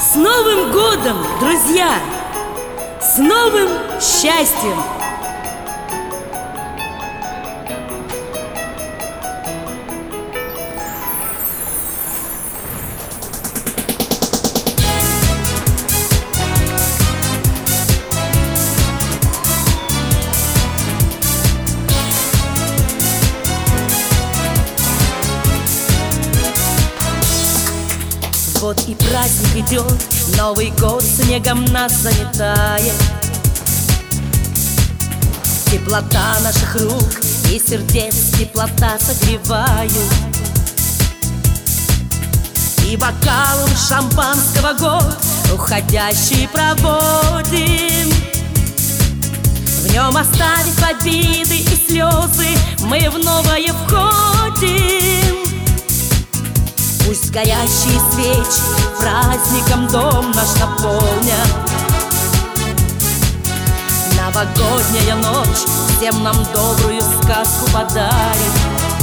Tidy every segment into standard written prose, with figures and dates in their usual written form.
С Новым годом, друзья! С новым счастьем! Вот и праздник идет, Новый год снегом нас заметает. Теплота наших рук и сердец теплота согревают. И бокалом шампанского год уходящий проводим. В нем оставив обиды и слезы, мы в новое входим. Пусть горящие свечи праздником дом наш наполнят. Новогодняя ночь всем нам добрую сказку подарит.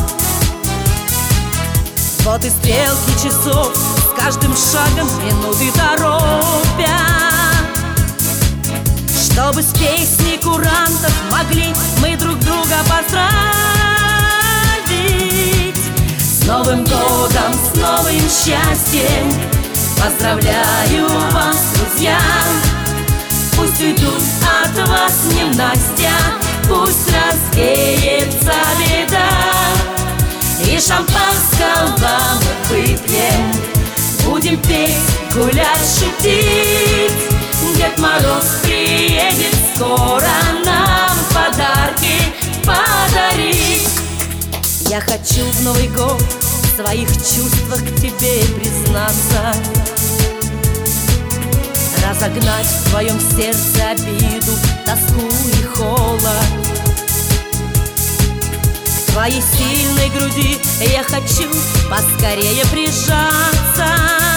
Вот и стрелки часов с каждым шагом минуты торопят, чтобы с песней курантов могли мы друг друга поздравить. С Новым годом, с новым счастьем поздравляю вас, друзья. Пусть уйдут от вас ненастья, пусть развеется беда. И шампанского мы выпьем, будем петь, гулять, шутить. Дед Мороз приедет скоро нам подарки подарить. Я хочу в Новый год в своих чувствах к тебе признаться, разогнать в твоем сердце обиду, тоску и холод. К твоей сильной груди я хочу поскорее прижаться,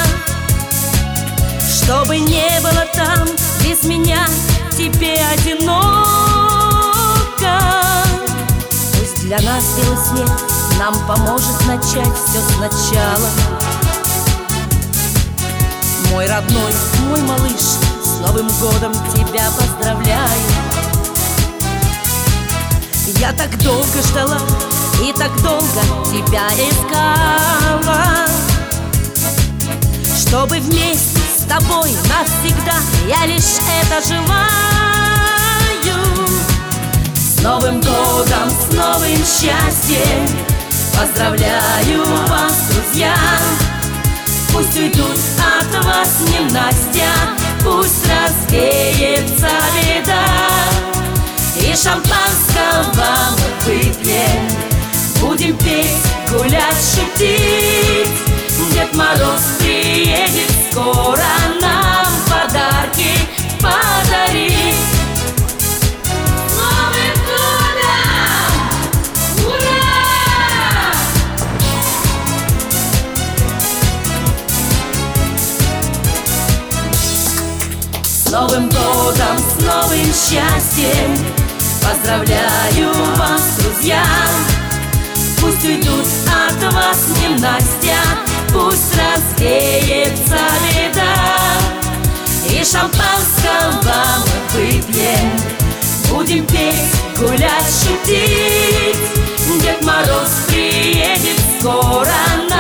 чтобы не было там без меня тебе одиноко. Пусть для нас белый снег нам поможет начать все сначала. Мой родной, мой малыш, с Новым годом тебя поздравляю. Я так долго ждала и так долго тебя искала, чтобы вместе с тобой навсегда я лишь это желаю. С Новым годом, с новым счастьем поздравляю вас, друзья. Пусть уйдут от вас ненастья, пусть развеется беда. И шампанского мы выпьем, будем петь, гулять, шутить. Дед Мороз приедет скоро нам подарки подарить. С Новым годом! Ура! С Новым годом, с новым счастьем поздравляю вас, друзья. Пусть уйдут от вас ненастья, пусть развеется беда. И шампанского мы выпьем, будем петь, гулять, шутить. Дед Мороз приедет скоро нам